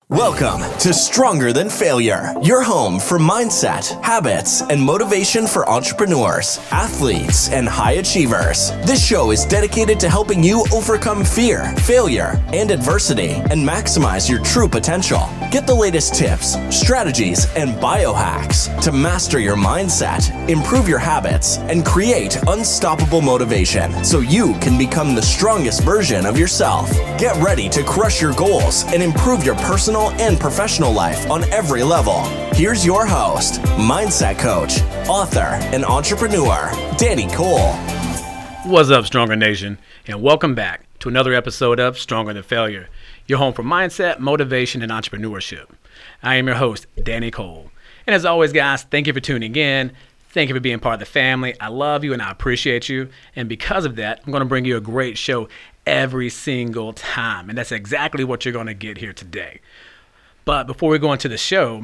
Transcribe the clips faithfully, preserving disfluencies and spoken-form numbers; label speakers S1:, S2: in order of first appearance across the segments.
S1: Welcome to Stronger Than Failure, your home for mindset, habits, and motivation for entrepreneurs, athletes, and high achievers. This show is dedicated to helping you overcome fear, failure, and adversity, and maximize your true potential. Get the latest tips, strategies, and biohacks to master your mindset, improve your habits, and create unstoppable motivation so you can become the strongest version of yourself. Get ready to crush your goals and improve your personal and professional life on every level. Here's your host, mindset coach, author, and entrepreneur, Danny Cole.
S2: What's up, Stronger Nation, and welcome back to another episode of Stronger Than Failure, your home for mindset, motivation, and entrepreneurship. I am your host, Danny Cole. And as always, guys, thank you for tuning in. Thank you for being part of the family. I love you and I appreciate you. And because of that, I'm going to bring you a great show every single time. And that's exactly what you're going to get here today. But before we go into the show,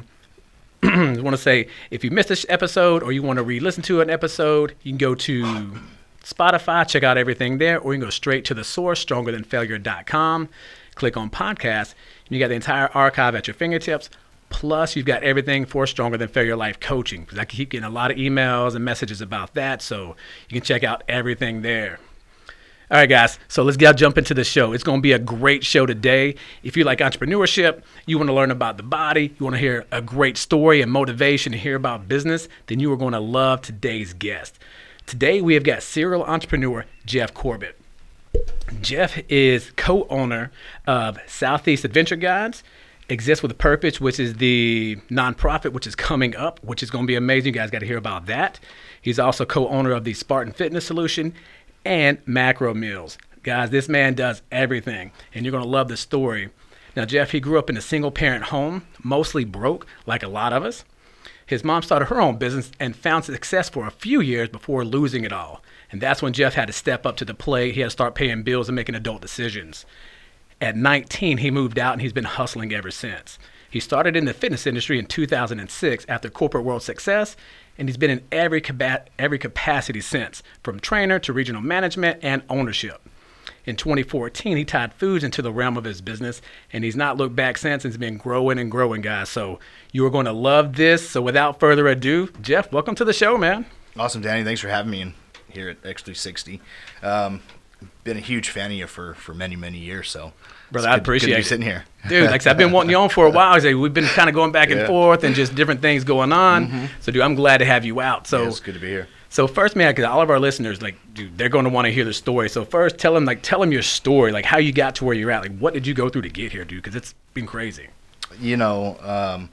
S2: I want to say, if you missed this episode or you want to re-listen to an episode, you can go to Spotify, check out everything there, or you can go straight to the source, stronger than failure dot com, click on podcast, and you got the entire archive at your fingertips. Plus, you've got everything for Stronger Than Failure Life Coaching, because I keep getting a lot of emails and messages about that, so you can check out everything there. All right, guys, so let's get jump into the show. It's going to be a great show today. If you like entrepreneurship, you want to learn about the body, you want to hear a great story and motivation to hear about business, then you are going to love today's guest. Today, we have got serial entrepreneur Jeff Corbett. Jeff is co-owner of Southeast Adventure Guides, Exist with a Purpose, which is the nonprofit which is coming up, which is going to be amazing. You guys got to hear about that. He's also co-owner of the Spartan Fitness Solution and Macro Meals. Guys, this man does everything, and you're going to love the story. Now, Jeff, he grew up in a single-parent home, mostly broke, like a lot of us. His mom started her own business and found success for a few years before losing it all. And that's when Jeff had to step up to the plate. He had to start paying bills and making adult decisions. At nineteen, he moved out, and he's been hustling ever since. He started in the fitness industry in two thousand six after corporate world success, and he's been in every capa- every capacity since, from trainer to regional management and ownership. In twenty fourteen, he tied foods into the realm of his business, and he's not looked back since. It's been growing and growing, guys. So you are going to love this. So without further ado, Jeff, welcome to the show, man.
S3: Awesome, Danny. Thanks for having me in here at X three sixty. Um, been a huge fan of you for, for many, many years. So,
S2: brother, I appreciate
S3: good to be
S2: it.
S3: Sitting here,
S2: dude. Like I said, I've been wanting you on for a while. Like, we've been kind of going back and
S3: yeah.
S2: forth, and just different things going on. Mm-hmm. So, dude, I'm glad to have you out. So,
S3: yeah, it's good to be here.
S2: So first, man, because all of our listeners, like, dude, they're going to want to hear the story. So first, tell them, like, tell them your story, like how you got to where you're at. Like, what did you go through to get here, dude? Because it's been crazy.
S3: You know, um,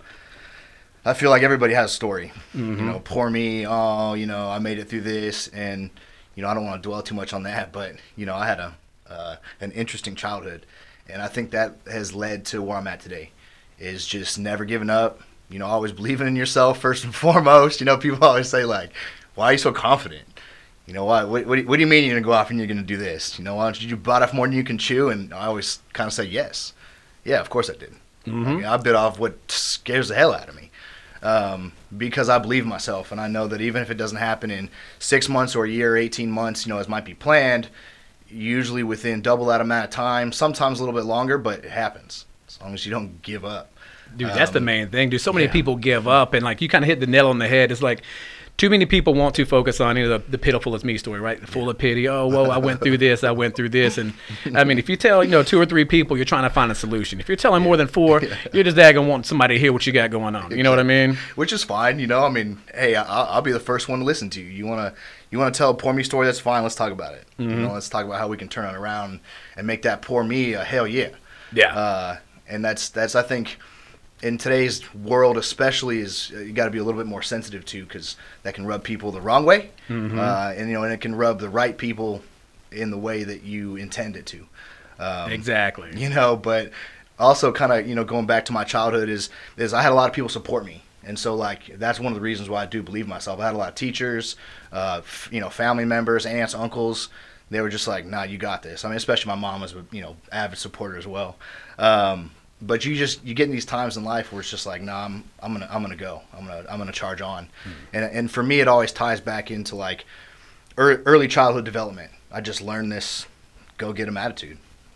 S3: I feel like everybody has a story. Mm-hmm. You know, poor me. Oh, you know, I made it through this, and you know, I don't want to dwell too much on that, but you know, I had a uh, an interesting childhood, and I think that has led to where I'm at today. Is just never giving up. You know, always believing in yourself first and foremost. You know, people always say like, why are you so confident? You know, what, what, what do you mean you're going to go off and you're going to do this? You know, why don't you bite off more than you can chew? And I always kind of say yes. Yeah, of course I did. Mm-hmm. I mean, I bit off what scares the hell out of me um, because I believe in myself. And I know that even if it doesn't happen in six months or a year, eighteen months, you know, as might be planned, usually within double that amount of time, sometimes a little bit longer, but it happens as long as you don't give up.
S2: Dude, that's um, the main thing, dude. So many
S3: yeah.
S2: people give up, and like you kind of hit the nail on the head. It's like too many people want to focus on, you know, the, the pitiful is me story, right? The full of pity. Oh, well, I went through this, I went through this. And I mean, if you tell, you know, two or three people, you're trying to find a solution. If you're telling more than four, you're just daggone wanting somebody to hear what you got going on. You know what I mean?
S3: Which is fine. You know, I mean, hey, I'll, I'll be the first one to listen to you. You want to you want to tell a poor me story? That's fine. Let's talk about it. Mm-hmm. You know, let's talk about how we can turn it around and make that poor me a hell yeah.
S2: Yeah.
S3: Uh, and that's, that's I think, in today's world especially, is uh, you got to be a little bit more sensitive to, because that can rub people the wrong way, mm-hmm. uh, and you know, and it can rub the right people in the way that you intend it to. Um,
S2: exactly.
S3: You know, but also kind of, you know, going back to my childhood is is I had a lot of people support me, and so like that's one of the reasons why I do believe in myself. I had a lot of teachers, uh, f- you know, family members, aunts, uncles. They were just like, "Nah, you got this." I mean, especially my mom was a, you know, avid supporter as well. Um, But you just you get in these times in life where it's just like, nah, I'm I'm gonna I'm gonna go, I'm gonna I'm gonna charge on, mm-hmm. and and for me it always ties back into like early childhood development. I just learned this go get 'em attitude.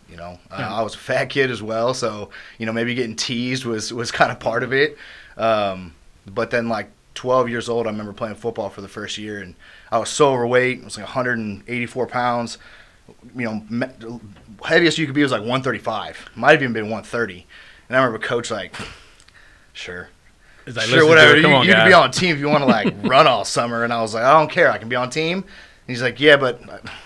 S3: You know, uh, I was a fat kid as well, so you know maybe getting teased was was kind of part of it. Um, but then like twelve years old, I remember playing football for the first year, and I was so overweight. I was like one hundred eighty-four pounds. You know, me- heaviest you could be was like one thirty-five. Might have even been one thirty. And I remember coach like, sure.
S2: It's like,
S3: sure, whatever.
S2: Come
S3: You,
S2: on,
S3: you can
S2: guys.
S3: be on team if you want to like run all summer. And I was like, I don't care. I can be on team. And he's like, yeah, but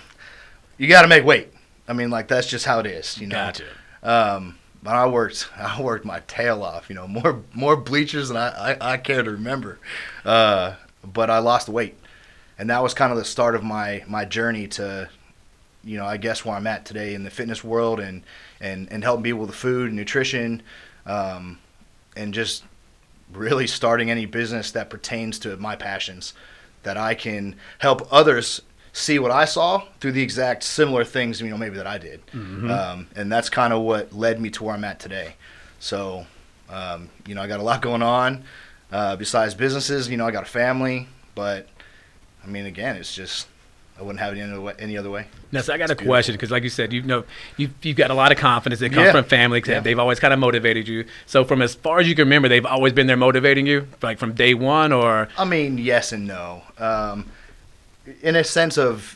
S3: you got to make weight. I mean, like that's just how it is, you know.
S2: Gotcha.
S3: Um, but I worked, I worked my tail off. You know, more more bleachers than I, I, I care to remember. Uh, but I lost the weight, and that was kind of the start of my my journey to, you know, I guess where I'm at today in the fitness world and and and helping people with the food and nutrition, um, and just really starting any business that pertains to my passions, that I can help others see what I saw through the exact similar things, you know, maybe that I did. Mm-hmm. Um, and that's kind of what led me to where I'm at today. So, um, you know, I got a lot going on uh, besides businesses. You know, I got a family, but I mean, again, it's just, I wouldn't have it any other way. Any other way.
S2: Now, so I got
S3: It's
S2: a
S3: beautiful.
S2: question because, like you said, you know, you've, you've got a lot of confidence that comes
S3: Yeah.
S2: from family.
S3: Yeah.
S2: They've always kind of motivated you. So, from as far as you can remember, they've always been there motivating you, like from day one, or
S3: I mean, yes and no. Um, in a sense of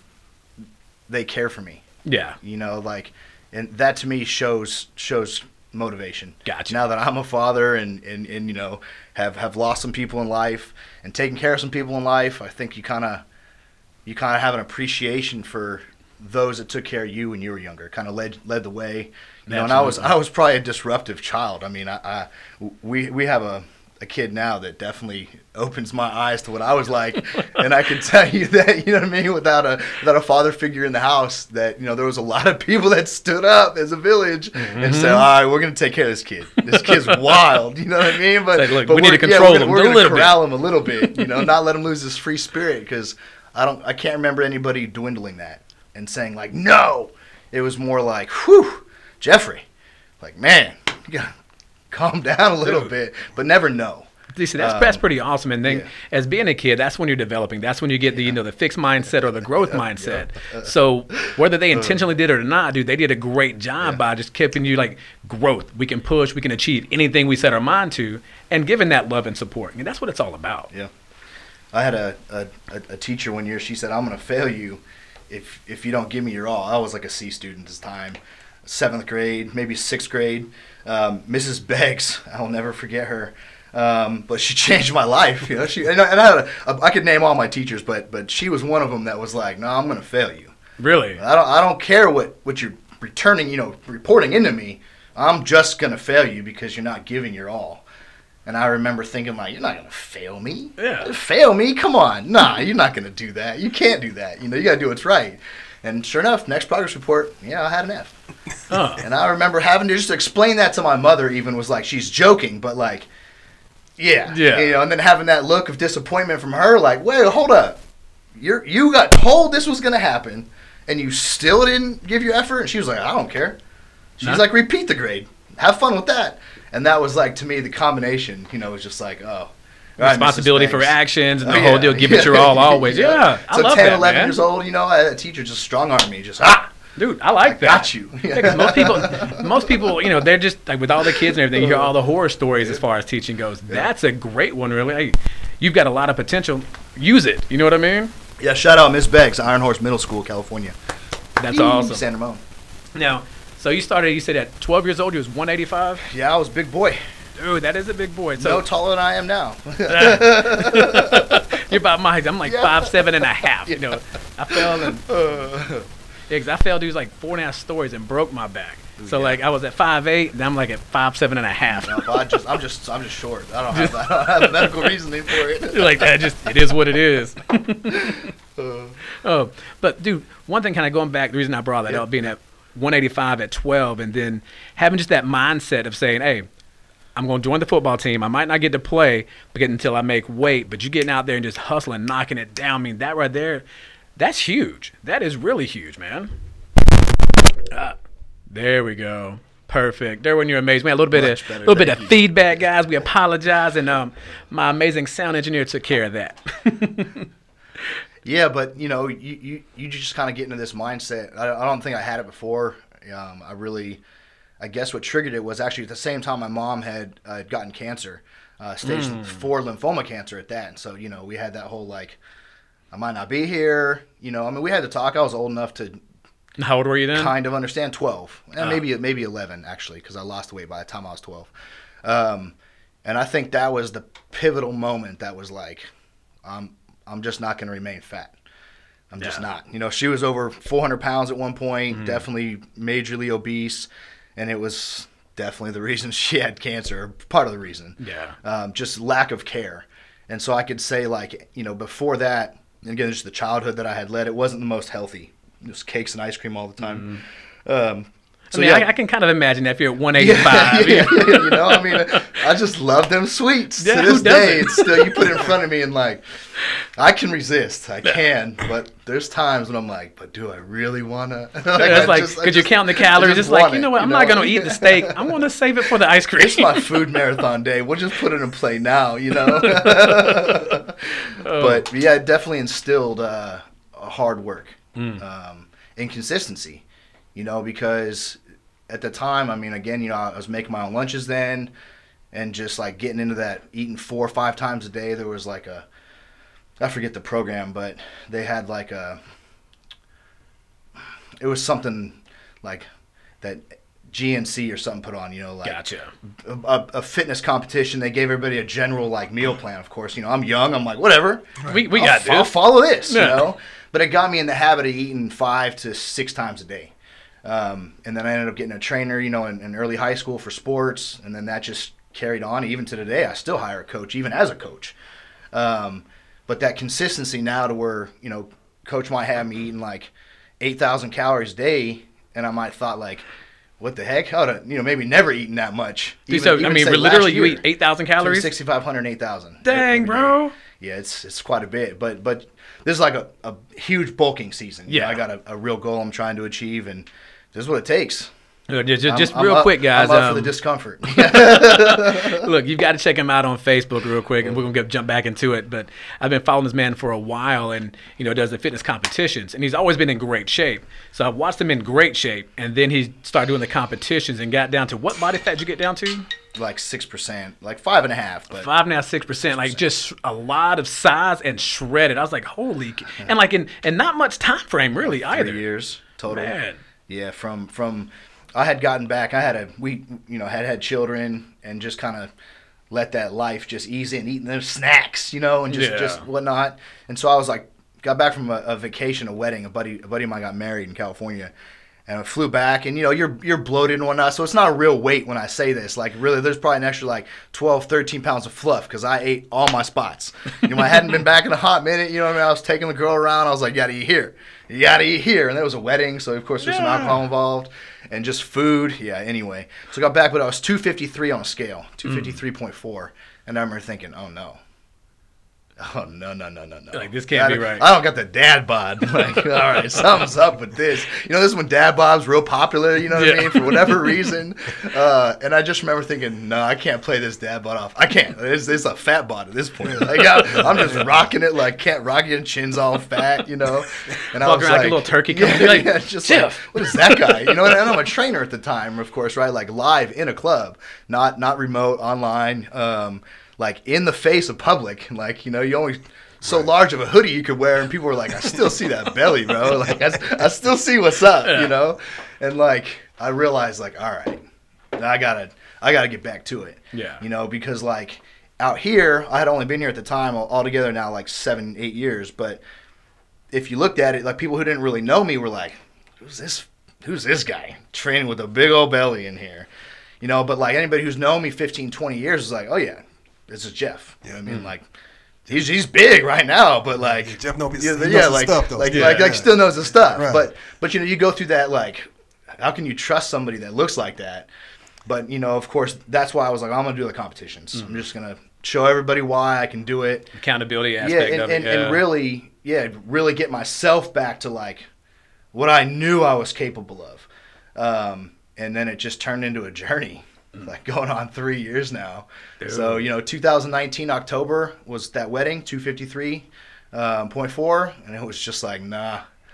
S3: they care for me.
S2: yeah,
S3: You know, like, and that to me shows shows motivation.
S2: Gotcha.
S3: Now that I'm a father and, and, and you know, have, have lost some people in life and taken care of some people in life, I think you kind of you kind of have an appreciation for those that took care of you when you were younger, kind of led led the way. You know, and I was I was probably a disruptive child. I mean, I, I we we have a a kid now that definitely opens my eyes to what I was like, and I can tell you that, you know what I mean, without a without a father figure in the house, that, you know, there was a lot of people that stood up as a village mm-hmm. and said, all right, we're gonna take care of this kid. This kid's wild, you know what I mean? But,
S2: like, look,
S3: but
S2: we need
S3: we're-
S2: to
S3: yeah,
S2: control
S3: we're gonna,
S2: him
S3: we're
S2: a
S3: gonna
S2: little bit.
S3: corral him a little bit, you know, not let him lose his free spirit, because I don't I can't remember anybody dwindling that and saying like no. It was more like, whew, Jeffrey, like, man, you gotta calm down a little
S2: Dude.
S3: bit, but never no.
S2: See, that's
S3: Um,
S2: that's pretty awesome. And then,
S3: yeah.
S2: as being a kid, that's when you're developing. That's when you get the you know the fixed mindset or the growth mindset. So whether they intentionally did it or not, dude, they did a great job
S3: Yeah.
S2: by just keeping you like growth. We can push. We can achieve anything we set our mind to, and giving that love and support. I mean, that's what it's all about.
S3: Yeah. I had a, a, a teacher one year. She said, I'm going to fail you if if you don't give me your all. I was like a C student at this time, seventh grade, maybe sixth grade. Um, Missus Beggs, I'll never forget her. Um, but she changed my life. You know, she and I, and I, had a, a, I could name all my teachers, but but she was one of them that was like, no, I'm going to fail you.
S2: Really?
S3: I don't I don't care what, what you're returning, you know, reporting into me. I'm just going to fail you because you're not giving your all. And I remember thinking, like, you're not going to fail me.
S2: Yeah.
S3: Fail me? Come on. Nah, you're not going to do that. You can't do that. You know, you got to do what's right. And sure enough, next progress report, yeah, I had an F.
S2: Huh.
S3: And I remember having to just explain that to my mother, even was like, she's joking, but like, yeah.
S2: Yeah.
S3: You know, and then having that look of disappointment from her, like, wait, hold up. You're, you got told this was going to happen, and you still didn't give your effort? And she was like, I don't care. She's
S2: Nah.
S3: like, repeat the grade. Have fun with that. And that was like, to me, the combination, you know, was just like, oh. all right,
S2: Responsibility
S3: Missus
S2: for
S3: Banks.
S2: actions and
S3: Oh,
S2: the
S3: yeah.
S2: whole deal. Give it your all always. Yeah. I
S3: So
S2: love
S3: ten,
S2: that,
S3: eleven
S2: man.
S3: years old, you know, a teacher just strong armed me. Just, ah,
S2: Dude, I like
S3: I
S2: that.
S3: got you.
S2: Yeah, 'cause most people, most people, you know, they're just like with all the kids and everything. You hear all the horror stories as far as teaching goes. That's a great one, really. Hey, you've got a lot of potential. Use it. You know what I mean?
S3: Yeah, shout out Miss Beggs, Iron Horse Middle School, California.
S2: That's awesome.
S3: San Ramon.
S2: Now, so you started. You said at twelve years old, you was one eighty-five.
S3: Yeah, I was a big boy.
S2: Dude, that is a big boy.
S3: No
S2: So
S3: taller than I am now.
S2: you're about my height. I'm like
S3: Yeah.
S2: five seven and a half. You know, I fell and
S3: Uh,
S2: yeah, 'cause I fell, dude, like four and a half stories and broke my back. So
S3: Yeah.
S2: like I was at five eight, and I'm like at five seven and a half.
S3: no, I just, I'm just, I'm just short. I don't have, I don't have a medical reasoning for it.
S2: You're like that. Just it is what it is.
S3: Uh,
S2: Oh, but dude, one thing kind of going back, the reason I brought that
S3: Yeah.
S2: up, being at one eighty-five at twelve, and then having just that mindset of saying, hey, I'm going to join the football team. I might not get to play but get until I make weight, but you getting out there and just hustling, knocking it down. I mean, that right there, that's huge. That is really huge, man. Ah, there we go. Perfect. There when you're amazed. Man, a little bit
S3: Much
S2: of
S3: better,
S2: little bit of
S3: thank you.
S2: feedback, guys. We apologize, and um, my amazing sound engineer took care of that.
S3: Yeah, but you know, you, you, you just kind of get into this mindset. I, I don't think I had it before, Um, I really, I guess what triggered it was actually at the same time my mom had uh, gotten cancer, uh, stage
S2: Mm.
S3: four lymphoma cancer at that. And so, you know, we had that whole like, I might not be here. You know, I mean, we had to talk. I was old enough to
S2: How old were you then?
S3: kind of understand. twelve, and
S2: Oh.
S3: maybe maybe eleven actually, because I lost weight by the time I was twelve. Um, and I think that was the pivotal moment that was like, I'm I'm just not going to remain fat. I'm just
S2: Yeah.
S3: not. You know, she was over four hundred pounds at one point,
S2: Mm-hmm.
S3: definitely majorly obese, and it was definitely the reason she had cancer, or part of the reason.
S2: Yeah.
S3: Um, just lack of care. And so I could say, like, you know, before that, and again, just the childhood that I had led, it wasn't the most healthy. It was cakes and ice cream all the time. Um, so
S2: I mean,
S3: yeah.
S2: I, I can kind of imagine that if you're at one eighty-five.
S3: yeah, yeah, you know, I mean, I just love them sweets.
S2: Yeah,
S3: to
S2: who
S3: this day,
S2: doesn't?
S3: it's still, you put it in front of me and like, I can resist. I can, but there's times when I'm like, but do I really want to? like,
S2: Yeah, it's
S3: I
S2: like,
S3: just- I
S2: could you
S3: just-
S2: count the
S3: I
S2: calories?
S3: just
S2: It's like,
S3: want
S2: you know
S3: it,
S2: what? I'm not going to eat the steak. I'm going to save it for the ice cream.
S3: It's my food marathon day. We'll just put it in play now, you know?
S2: Oh.
S3: But yeah, it definitely instilled uh, hard work
S2: Mm.
S3: um, and consistency, you know, because at the time, I mean, again, you know, I was making my own lunches then and just like getting into that, eating four or five times a day. There was like a, I forget the program, but they had like a, it was something like that G N C or something put on, you know, like
S2: Gotcha.
S3: a, a fitness competition. They gave everybody a general like meal plan. Of course, you know, I'm young. I'm like, whatever.
S2: We, we
S3: I'll,
S2: got
S3: I'll
S2: this.
S3: follow this,
S2: Yeah.
S3: you know. But it got me in the habit of eating five to six times a day. Um, and then I ended up getting a trainer, you know, in, in early high school for sports. And then that just carried on. Even to today, I still hire a coach, even as a coach. Um, but that consistency now to where, you know, coach might have me eating like eight thousand calories a day. And I might thought like, what the heck? I would you know, maybe never eaten that much.
S2: Dude, so, I mean,
S3: say
S2: literally,
S3: last
S2: you
S3: year,
S2: eat eight thousand calories?
S3: sixty-five hundred, eight thousand.
S2: Dang, bro.
S3: Yeah, it's it's quite a bit. But but this is like a, a huge bulking season. You
S2: Yeah.
S3: know, I got a, a real goal I'm trying to achieve, and this is what it takes.
S2: Uh, Just, just,
S3: I'm-
S2: just
S3: I'm
S2: real
S3: up-
S2: quick, guys.
S3: I'm up for
S2: um,
S3: the discomfort.
S2: Look, you've got to check him out on Facebook real quick, and we're gonna get, jump back into it. But I've been following this man for a while, and you know, does the fitness competitions, and he's always been in great shape. So I've watched him in great shape, and then he started doing the competitions and got down to what body fat did you get down to?
S3: Like six percent, like five and a half. But
S2: Five and a half, six percent, like just a lot of size and shredded. I was like, holy, c- and like in and not much time frame really either.
S3: three years total.
S2: Man.
S3: Yeah, from from I had gotten back. I had a we you know had had children and just kind of let that life just ease in, eating those snacks, you know, and just
S2: Yeah.
S3: just whatnot. And so I was like, got back from a, a vacation, a wedding. A buddy a buddy of mine got married in California. And I flew back, and you know, you're you're bloated and whatnot, so it's not a real weight when I say this. Like, really, there's probably an extra like twelve, thirteen pounds of fluff because I ate all my spots. You know, I hadn't been back in a hot minute. You know what I mean? I was taking the girl around. I was like, you gotta eat here. You gotta eat here. And there was a wedding, so of course there's some
S2: Yeah.
S3: alcohol involved and just food. Yeah, anyway. So I got back, but I was two fifty-three on a scale, two fifty-three point four. And I remember thinking, oh no. Oh, no, no, no, no, no.
S2: Like, this can't
S3: I
S2: be
S3: don't-
S2: right.
S3: I don't got the dad bod. Like, all right, something's up with this. You know, this is when dad bod's real popular, you know what
S2: Yeah.
S3: I mean, for whatever reason. Uh, and I just remember thinking, no, I can't play this dad bod off. I can't. It's, it's a fat bod at this point. Like, I, I'm just rocking it like, can't rock it, chin's all fat, you know. And I
S2: Walking
S3: was
S2: around like
S3: like,
S2: a little turkey coming.
S3: yeah,
S2: Be like,
S3: yeah, just
S2: Jeff.
S3: like, what is that guy? You know, and I'm a trainer at the time, of course, right? Like live in a club, not not remote, online, um, like in the face of public. Like, you know, you only so large of a hoodie you could wear, and people were like, I still see that belly, bro. Like, I, I still see what's up,
S2: Yeah.
S3: you know? And like, I realized, like, all right, I gotta, I gotta get back to it.
S2: Yeah.
S3: You know, because like out here, I had only been here at the time all- altogether now like seven, eight years, but if you looked at it, like people who didn't really know me were like, who's this who's this guy training with a big old belly in here? You know, but like anybody who's known me fifteen, twenty years is like, oh yeah, this is Jeff. You know what I mean? Like he's he's big right now, but like
S4: Yeah, Jeff knows his-
S3: yeah,
S4: he knows
S3: yeah,
S4: his
S3: like,
S4: stuff, though.
S3: like,
S4: Yeah,
S3: like, like
S4: yeah.
S3: still knows his stuff.
S4: Right.
S3: But but you know, you go through that like, how can you trust somebody that looks like that? But you know, of course, that's why I was like, I'm gonna do the competitions. I'm just gonna show everybody why I can do it.
S2: Accountability
S3: Yeah,
S2: aspect
S3: and,
S2: of it.
S3: and,
S2: yeah.
S3: and really, yeah, really get myself back to like what I knew I was capable of. Um, and then it just turned into a journey, like going on three years now. So, you know, two thousand nineteen October was that wedding, two fifty-three point four, and it was just like, nah,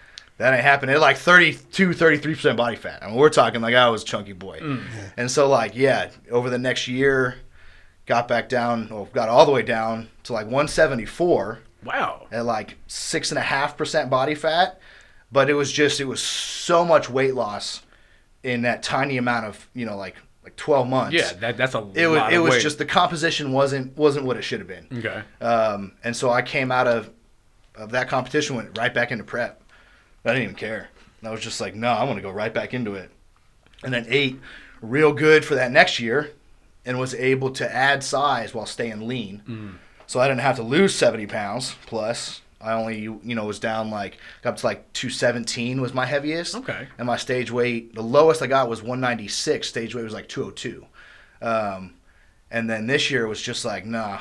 S3: That ain't happening. At like thirty-two, thirty-three percent body fat. I mean, we're talking like I was a chunky boy. Mm. And so, like, yeah, over the next year, got back down, or got all the way down to like one seventy-four.
S2: Wow.
S3: At like six point five percent body fat. But it was just, it was so much weight loss in that tiny amount of, you know, like like twelve months.
S2: Yeah, that, that's a
S3: it
S2: lot
S3: was,
S2: of
S3: It was
S2: weight.
S3: just, the composition wasn't wasn't what it should have been.
S2: Okay.
S3: Um, and so I came out of, of that competition, went right back into prep. I didn't even care. I was just like, no, I want to go right back into it. And then ate real good for that next year and was able to add size while staying lean. Mm. So I didn't have to lose seventy pounds plus. I only, you know, was down like, got up to like two seventeen was my heaviest.
S2: Okay.
S3: And my stage weight, the lowest I got was one ninety-six. Stage weight was like two oh two. Um, and then this year was just like, nah,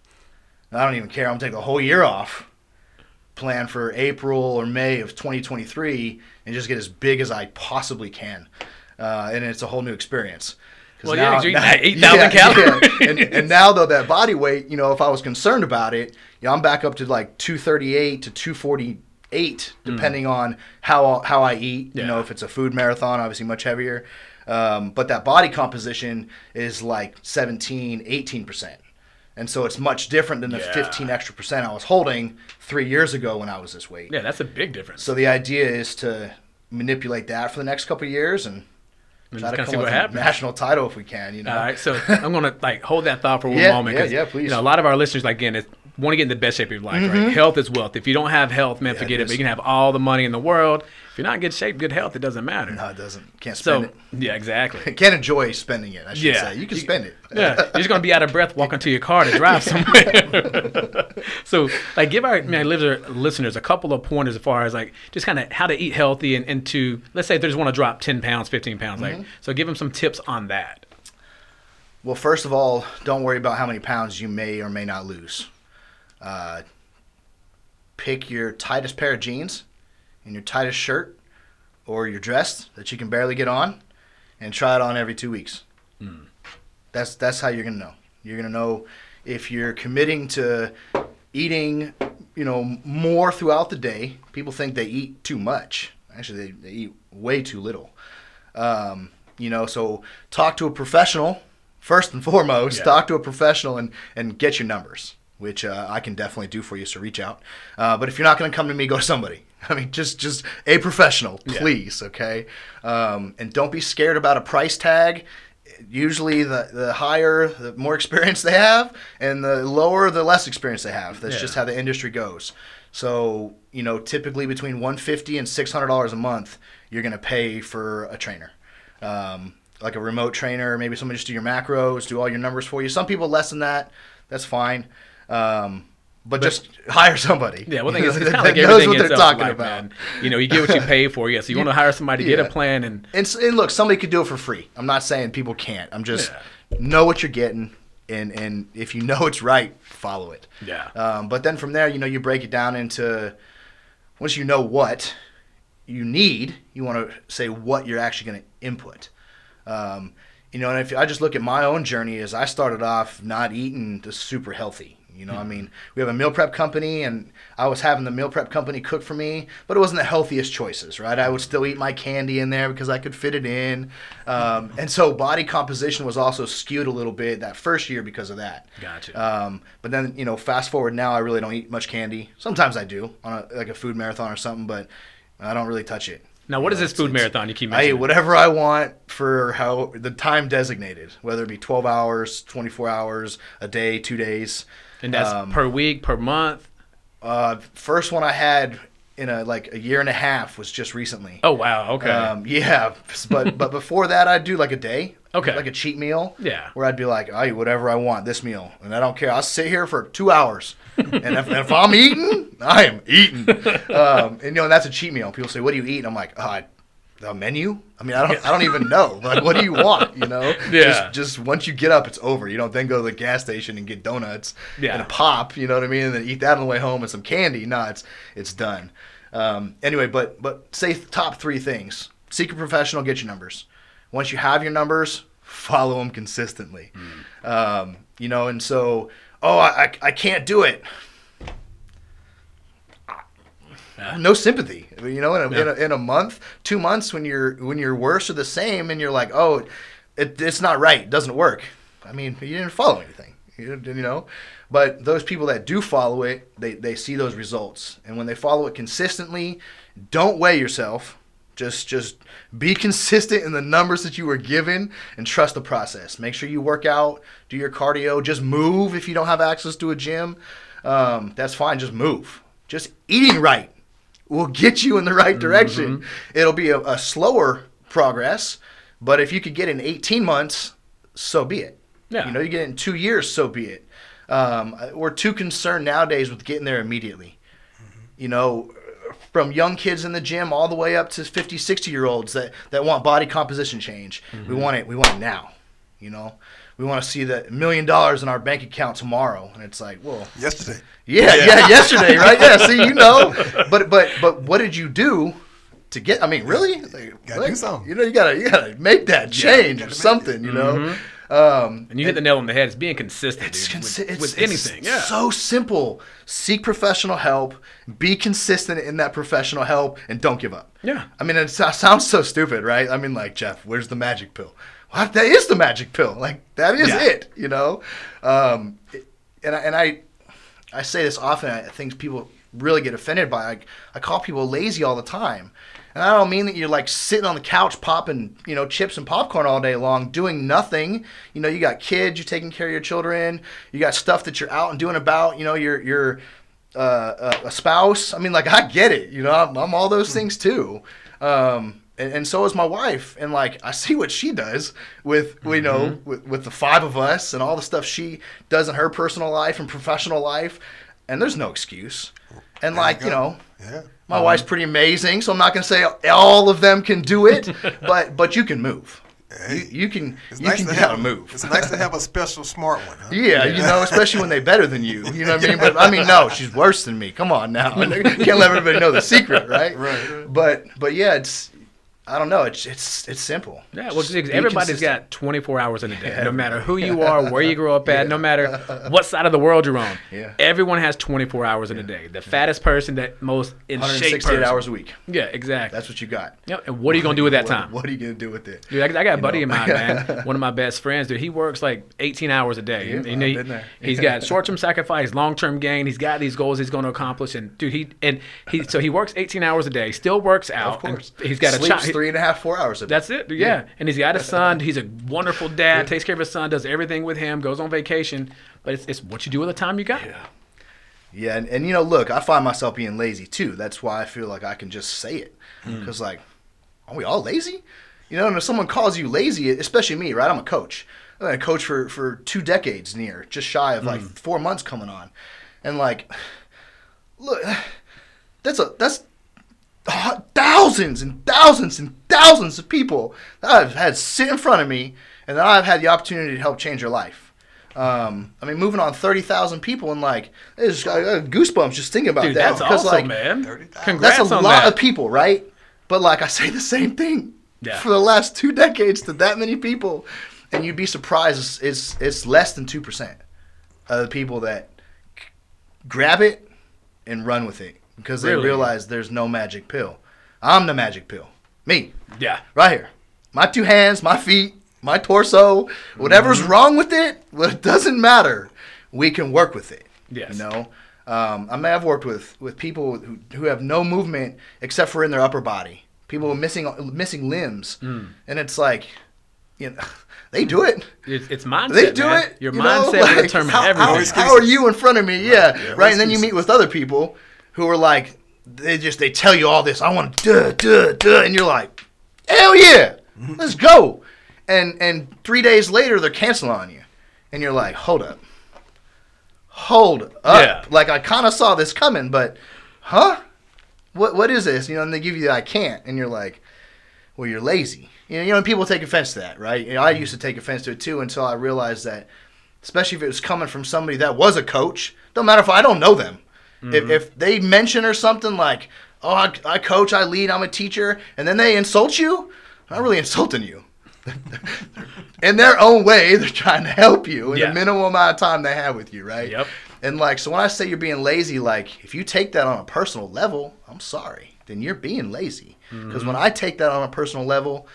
S3: I don't even care. I'm going to take the whole year off. Plan for April or May of twenty twenty-three and just get as big as I possibly can. Uh, and it's a whole new experience.
S2: Well, now, yeah, now, eight thousand yeah, calories.
S3: Yeah. And, and now, though, that body weight, you know, if I was concerned about it, you know, I'm back up to like two thirty-eight to two forty-eight, depending mm. on how how I eat. Yeah. You know, if it's a food marathon, obviously much heavier. Um, but that body composition is like seventeen, eighteen percent. And so it's much different than the yeah. fifteen extra percent I was holding three years ago when I was this weight.
S2: Yeah, that's a big difference.
S3: So the idea is to manipulate that for the next couple of years and
S2: And
S3: try
S2: just
S3: to
S2: kind of
S3: come
S2: see what
S3: with
S2: happens.
S3: a national title if we can, you know.
S2: All right, so I'm going to like hold that thought for one
S3: yeah,
S2: moment.
S3: Yeah,
S2: 'cause,
S3: yeah, please.
S2: You know, a lot of our listeners, like, again, is, want to get in the best shape of your life,
S3: mm-hmm.
S2: right? Health is wealth. If you don't have health, man,
S3: yeah,
S2: forget
S3: it.
S2: it. But you can have all the money in the world. If you're not in good shape, good health, it doesn't matter.
S3: No, it doesn't. Can't spend
S2: so,
S3: it.
S2: Yeah, exactly.
S3: Can't enjoy spending it, I should
S2: yeah.
S3: say. You can
S2: you,
S3: spend it.
S2: Yeah, you're just going to be out of breath walking to your car to drive somewhere. So, like, give our man, listeners a couple of pointers as far as, like, just kind of how to eat healthy and, and to, let's say if they just want to drop ten pounds, fifteen pounds. Mm-hmm. Like, so give them some tips on that.
S3: Well, first of all, don't worry about how many pounds you may or may not lose. Uh, pick your tightest pair of jeans and your tightest shirt or your dress that you can barely get on and try it on every two weeks. Mm. That's that's how you're going to know. You're going to know if you're committing to eating, you know, more throughout the day. People think they eat too much. Actually, they, they eat way too little. Um, you know, so talk to a professional. First and foremost, yeah. talk to a professional and, and get your numbers, which uh, I can definitely do for you, so reach out. Uh, but if you're not going to come to me, go to somebody. I mean, just just a professional, please, yeah. okay? Um, and don't be scared about a price tag. Usually the, the higher, the more experience they have, and the lower, the less experience they have. That's yeah. just how the industry goes. So, you know, typically between one hundred fifty dollars and six hundred dollars a month, you're going to pay for a trainer. Um like a remote trainer, maybe somebody just do your macros, do all your numbers for you. Some people less than that. That's fine. Um, but, but just hire somebody.
S2: Yeah, well, I think it's, it's kind of like everything what they're talking life, about. Man. You know, you get what you pay for. Yes, yeah, so you want to hire somebody to yeah. get a plan. And...
S3: and and look, somebody could do it for free. I'm not saying people can't. I'm just yeah. know what you're getting, and and if you know it's right, follow it.
S2: Yeah.
S3: Um, but then from there, you know, you break it down into once you know what you need, you want to say what you're actually going to input. Um, you know, and if I just look at my own journey, as I started off not eating the super healthy. You know, mm-hmm. I mean, we have a meal prep company, and I was having the meal prep company cook for me, but it wasn't the healthiest choices, right? I would still eat my candy in there because I could fit it in. Um, and so body composition was also skewed a little bit that first year because of that.
S2: Gotcha.
S3: Um, but then, you know, fast forward now, I really don't eat much candy. Sometimes I do on a, like a food marathon or something, but I don't really touch it.
S2: Now, what
S3: you
S2: is
S3: know,
S2: this food marathon you keep
S3: I eat
S2: mentioning?
S3: whatever I want for how the time designated, whether it be twelve hours, twenty-four hours, a day, two days.
S2: And that's um, per week, per month?
S3: Uh, first one I had in a like a year and a half was just recently.
S2: Oh, wow. Okay.
S3: Um, yeah. But but before that, I'd do like a day.
S2: Okay.
S3: Like a cheat meal.
S2: Yeah.
S3: Where I'd be like, I eat whatever I want this meal. And I don't care. I'll sit here for two hours. and if, if I'm eating, I am eating. Um, and, you know, and that's a cheat meal. People say, what do you eat? And I'm like, oh, I, the menu? I mean, I don't I don't even know. Like, what do you want, you know?
S2: Yeah.
S3: Just, just once you get up, it's over. You don't then go to the gas station and get donuts
S2: yeah.
S3: and a pop, you know what I mean? And then eat that on the way home and some candy. No, it's, it's done. Um, anyway, but but say top three things. Seek a professional, get your numbers. Once you have your numbers, follow them consistently. Mm. Um, you know, and so, oh, I, I can't do it.
S2: Yeah.
S3: No sympathy. You know, in a,
S2: Yeah.
S3: in a in a month, two months, when you're when you're worse or the same, and you're like, oh, it, it's not right, it doesn't work. I mean, you didn't follow anything. You, you know, but those people that do follow it, they they see those results, and when they follow it consistently, don't weigh yourself. Just just be consistent in the numbers that you were given and trust the process. Make sure you work out, do your cardio, just move if you don't have access to a gym. Um, that's fine, just move. Just eating right will get you in the right direction. Mm-hmm. It'll be a, a slower progress, but if you could get it in eighteen months, so be it.
S2: Yeah.
S3: You know, you get it in two years, so be it. Um, we're too concerned nowadays with getting there immediately. Mm-hmm. You know, from young kids in the gym all the way up to fifty, sixty-year-olds that, that want body composition change. Mm-hmm. We want it. We want it now, you know. We want to see the million dollars in our bank account tomorrow, and it's like, well,
S4: yesterday.
S3: Yeah, yeah, yeah yesterday, right? Yeah, see, you know. But but but what did you do to get? I mean, really? Like,
S4: gotta
S3: like,
S4: do something.
S3: You know, you gotta you gotta make that change
S4: yeah,
S3: or something. You know.
S2: Mm-hmm.
S3: Um,
S2: and you hit the nail on the head. It's being consistent,
S3: it's
S2: dude,
S3: consi-
S2: with,
S3: it's,
S2: with
S3: it's
S2: anything. Yeah.
S3: So simple. Seek professional help. Be consistent in that professional help, and don't give up.
S2: Yeah.
S3: I mean, it sounds so stupid, right? I mean, like, Jeff, where's the magic pill? What? That is the magic pill. Like, that is
S2: Yeah.
S3: it. You know. Um, and I, and I, I say this often. I think people really get offended by. I, I call people lazy all the time. And I don't mean that you're like sitting on the couch popping, you know, chips and popcorn all day long, doing nothing. You know, you got kids, you're taking care of your children, you got stuff that you're out and doing about, you know, you're, you're uh, a spouse. I mean, like, I get it. You know, I'm, I'm all those things too. Um, and, and so is my wife. And like, I see what she does with, you know, mm-hmm. with, with the five of us and all the stuff she does in her personal life and professional life. And there's no excuse. And
S4: there
S3: like,
S4: you,
S3: you know,
S4: yeah.
S3: My wife's pretty amazing, so I'm not going to say all of them can do it, but but you can move.
S4: Hey,
S3: you, you can
S4: it's
S3: you
S4: nice
S3: can
S4: to
S3: get
S4: have,
S3: how to move.
S4: It's nice to have a special smart one. Huh?
S3: Yeah, you know, especially when they're better than you. You know what I mean? But I mean, no, she's worse than me. Come on now, can't let everybody know the secret, right?
S4: Right. right.
S3: But but yeah, it's I don't know. It's it's it's simple.
S2: Yeah, well,
S3: Just
S2: everybody's
S3: consistent.
S2: got twenty-four hours in a day. No matter who you are, where you grow up at, no matter what side of the world you're on.
S3: Yeah.
S2: Everyone has twenty-four hours in a day. The fattest person, that most in
S3: one hundred
S2: shape
S3: sixty-eight
S2: person.
S3: hours a week.
S2: Yeah, exactly.
S3: That's what you got.
S2: Yep. And what are you gonna do with that
S3: What-
S2: time?
S3: What are you gonna do with it?
S2: Dude, I, I got a buddy
S3: know?
S2: of mine, man. One of my best friends, dude. He works like eighteen hours a day.
S3: Yeah,
S2: And,
S3: I've
S2: he,
S3: been there.
S2: He's got short-term sacrifice, long-term gain. He's got these goals he's going to accomplish, and dude, he and he so he works eighteen hours a day. Still works out.
S3: Of course.
S2: and He's got a
S3: Sleeps
S2: child.
S3: three and a half, four hours a day.
S2: That's it. Yeah. yeah. And he's got a son. He's a wonderful dad. Takes care of his son. Does everything with him. Goes on vacation. But it's, it's what you do with the time you got.
S3: Yeah. Yeah, and, and you know, look, I find myself being lazy too. That's why I feel like I can just say it. Because, mm. like, are we all lazy? You know, and if someone calls you lazy, especially me, right? I'm a coach. I've been a coach for, for two decades near, just shy of like mm. four months coming on. And, like, look, that's a that's thousands and thousands and thousands of people that I've had sit in front of me and that I've had the opportunity to help change their life. Um, I mean, moving on thirty thousand people, and like, it's just, I got goosebumps just thinking about
S2: Dude,
S3: that.
S2: that's awesome,
S3: like,
S2: man.
S4: thirty thousand.
S2: Congrats
S3: that's a
S2: on
S3: lot
S2: that.
S3: of people, right? But like, I say the same thing
S2: Yeah.
S3: for the last two decades to that many people, and you'd be surprised. It's it's, it's less than two percent of the people that c- grab it and run with it because they
S2: Really?
S3: realize there's no magic pill. I'm the magic pill. Me.
S2: Yeah.
S3: Right here. My two hands, my feet, my torso, whatever's
S2: Mm-hmm.
S3: wrong with it, well, it doesn't matter. We can work with it.
S2: Yes.
S3: You know? Um, I mean, I've worked with, with people who, who have no movement except for in their upper body. People with missing missing limbs.
S2: Mm.
S3: And it's like, you know, they do it.
S2: It's, it's mindset,
S3: They do
S2: man.
S3: it.
S2: Your
S3: you know?
S2: mindset
S3: Like,
S2: will determine
S3: how,
S2: everything.
S3: How, how are you in front of me? Yeah.
S4: Yeah,
S3: Right. And then you meet with other people who are like, they just, they tell you all this. I want to duh, duh, duh. And you're like, hell yeah, let's go. And and three days later, they're canceling on you. And you're like, hold up. Hold up.
S2: Yeah.
S3: Like, I kind of saw this coming, but, huh? What What is this? You know, and they give you the I can't. And you're like, well, you're lazy. You know, you know, and people take offense to that, right? You know, I used to take offense to it, too, until I realized that, especially if it was coming from somebody that was a coach, don't matter if I don't know them. Mm-hmm. If, if they mention or something like, oh, I, I coach, I lead, I'm a teacher, and then they insult you, I'm not really insulting you. In their own way, they're trying to help you in
S2: Yeah.
S3: the minimum amount of time they have with you, right?
S2: Yep.
S3: And like, so when I say you're being lazy, like, if you take that on a personal level, I'm I'm sorry. Then you're being lazy. Because mm-hmm. when I take that on a personal level,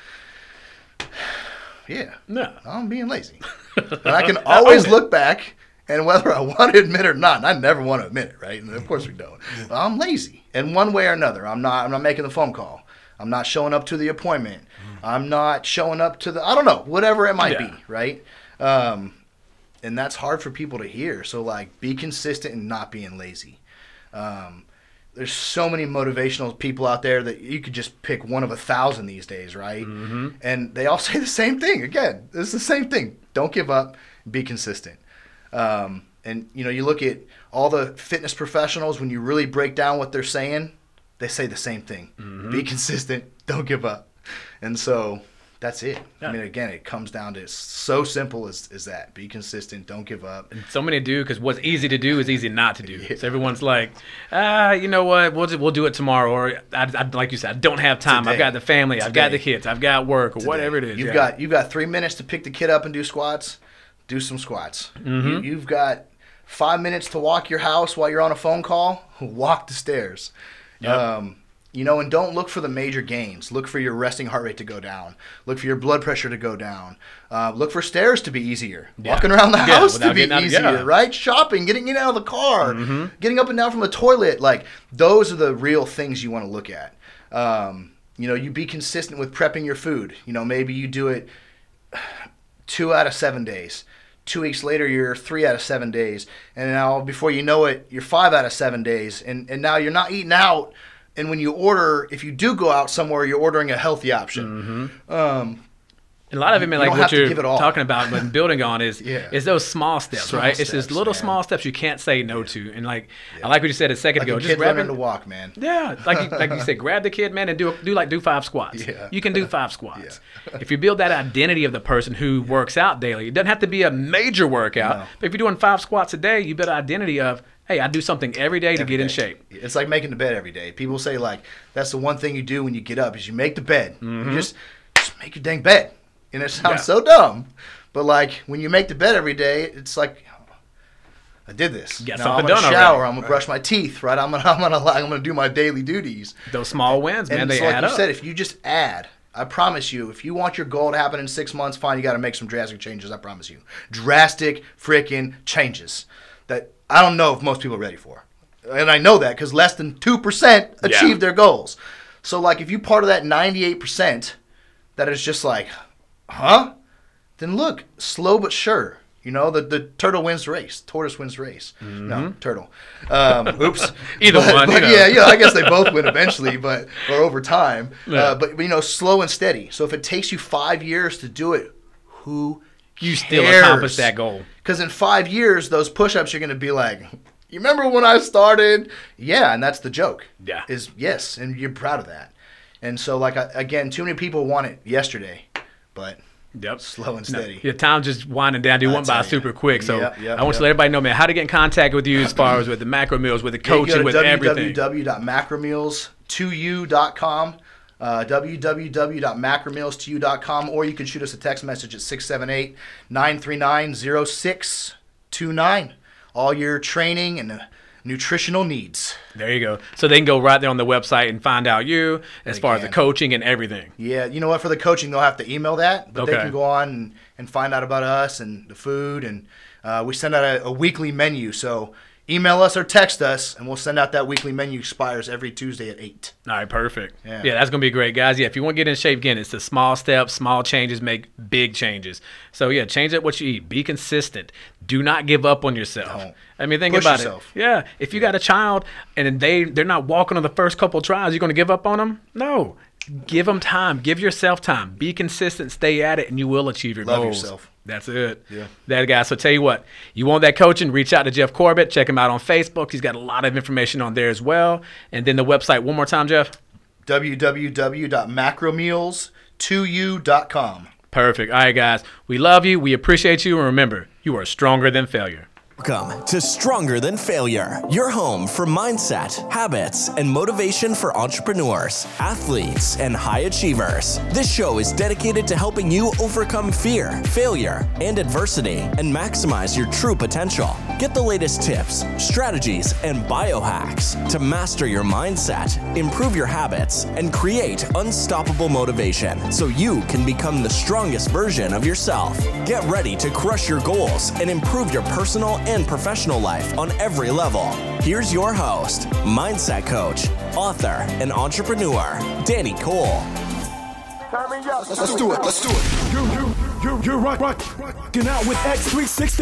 S3: yeah,
S2: no.
S3: I'm being lazy. And I can always look back, and whether I want to admit it or not, and I never want to admit it, right? And of course we don't. But I'm lazy in one way or another. I'm not. I'm not making the phone call. I'm not showing up to the appointment. Mm-hmm. I'm not showing up to the. I don't know, whatever it might yeah. be, right? Um, and that's hard for people to hear. So like, be consistent and not being lazy. Um, there's so many motivational people out there that you could just pick one of a thousand these days, right? Mm-hmm. And they all say the same thing. Again, it's the same thing. Don't give up. Be consistent. Um, and, you know, you look at all the fitness professionals, when you really break down what they're saying, they say the same thing. Mm-hmm. Be consistent. Don't give up. And so that's it. Yeah. I mean, again, it comes down to so simple as, as that. Be consistent. Don't give up.
S2: And so many do, because what's easy to do is easy not to do. Yeah. So everyone's like, ah, you know what? We'll, we'll do it tomorrow. Or, I, I, like you said, I don't have time. Today. I've got the family. Today. I've got the kids. I've got work, or Today. whatever it is.
S3: You've,
S2: yeah.
S3: got, you've got three minutes to pick the kid up and do squats. Do some squats. Mm-hmm. You, you've got five minutes to walk your house while you're on a phone call. Walk the stairs. Yep. Um, you know, and don't look for the major gains. Look for your resting heart rate to go down. Look for your blood pressure to go down. Uh, look for stairs to be easier. Yeah. Walking around the yeah, house to be easier, yeah. right? Shopping, getting in and out of the car, mm-hmm. getting up and down from the toilet. Like, those are the real things you want to look at. Um, you know, you be consistent with prepping your food. You know, maybe you do it two out of seven days. Two weeks later, you're three out of seven days. And now, before you know it, you're five out of seven days. And, and now you're not eating out. And when you order, if you do go out somewhere, you're ordering a healthy option. Mm-hmm. Um,
S2: and a lot of it, man, like what you're talking about and building on is yeah. is those small steps, small right? Steps, it's just little man. small steps you can't say no yeah. to. And like yeah. I like what you said a second
S3: like
S2: ago,
S3: a
S2: just
S3: kid
S2: grab
S3: learning to walk, man.
S2: Yeah, like you, like you said, grab the kid, man, and do do like do five squats. Yeah. You can do five squats. Yeah. If you build that identity of the person who yeah. works out daily, it doesn't have to be a major workout. No. But if you're doing five squats a day, you build an identity of, hey, I do something every day to every get day. in shape.
S3: It's like making the bed every day. People say, like, that's the one thing you do when you get up is you make the bed. Mm-hmm. You just, just make your dang bed. And it sounds yeah. so dumb. But, like, when you make the bed every day, it's like, oh, I did this.
S2: Get
S3: now
S2: something
S3: I'm gonna
S2: done
S3: shower.
S2: already.
S3: I'm going to brush my teeth, right? I'm going to I'm gonna, I'm gonna do my daily duties.
S2: Those small wins, man,
S3: and
S2: they
S3: so like
S2: add
S3: you
S2: up.
S3: said, if you just add, I promise you, if you want your goal to happen in six months, fine, you got to make some drastic changes, I promise you. Drastic freaking changes that I don't know if most people are ready for. And I know that because less than two percent achieve yeah. their goals. So, like, if you're part of that ninety-eight percent that is just like, huh? Then look, slow but sure. You know, the, the turtle wins the race. Tortoise wins the race. Mm-hmm. No, turtle. Um, oops.
S2: Either
S3: but,
S2: one.
S3: But
S2: you know.
S3: yeah, yeah, I guess they both win eventually, but or over time. Yeah. Uh, but, you know, slow and steady. So if it takes you five years to do it, who
S2: You
S3: cares?
S2: still accomplish that goal.
S3: Because in five years, those push-ups, you're going to be like, you remember when I started? Yeah, and that's the joke.
S2: Yeah.
S3: Is yes, and you're proud of that. And so, like, again, too many people want it yesterday, but
S2: yep.
S3: slow and steady.
S2: No, your time's just winding down. You went by super you. quick. So
S3: yep, yep,
S2: I want
S3: yep.
S2: to let everybody know, man, how to get in contact with you as far as with the macro meals, with the coaching,
S3: yeah,
S2: with
S3: w
S2: everything.
S3: w w dot macromeals to you dot com. Uh, w w w dot macromeals to you dot com, or you can shoot us a text message at six seven eight, nine three nine, zero six two nine. All your training and uh, nutritional needs.
S2: There you go. So they can go right there on the website and find out you as they far can. as the coaching and everything.
S3: Yeah, you know what? For the coaching, they'll have to email that, but
S2: okay.
S3: they can go on and, and find out about us and the food. And uh, we send out a, a weekly menu. So email us or text us, and we'll send out that weekly menu. Expires every Tuesday at eight.
S2: All right, perfect.
S3: Yeah,
S2: yeah that's going to be great, guys. Yeah, if you want to get in shape, again, it's the small steps, small changes make big changes. So, yeah, change up what you eat. Be consistent. Do not give up on yourself.
S3: Don't.
S2: I mean, think
S3: Push
S2: about
S3: yourself.
S2: it. Yeah, if you got a child and they, they're not walking on the first couple of trials, you're going to give up on them? No. Give them time. Give yourself time. Be consistent. Stay at it, and you will achieve your
S3: Love
S2: goals.
S3: yourself.
S2: That's it.
S3: Yeah.
S2: That guy. So tell you what, you want that coaching, reach out to Jeff Corbett. Check him out on Facebook. He's got a lot of information on there as well. And then the website, one more time, Jeff.
S3: w w w dot macromeals to you dot com.
S2: Perfect. All right, guys. We love you. We appreciate you. And remember, you are stronger than failure.
S1: Welcome to Stronger Than Failure, your home for mindset, habits, and motivation for entrepreneurs, athletes, and high achievers. This show is dedicated to helping you overcome fear, failure, and adversity and maximize your true potential. Get the latest tips, strategies, and biohacks to master your mindset, improve your habits, and create unstoppable motivation so you can become the strongest version of yourself. Get ready to crush your goals and improve your personal and professional life on every level. Here's your host, mindset coach, author, and entrepreneur, Danny Cole.
S5: Let's do it. Let's do it. You, you, you, you're right, right, rocking out with X three sixty.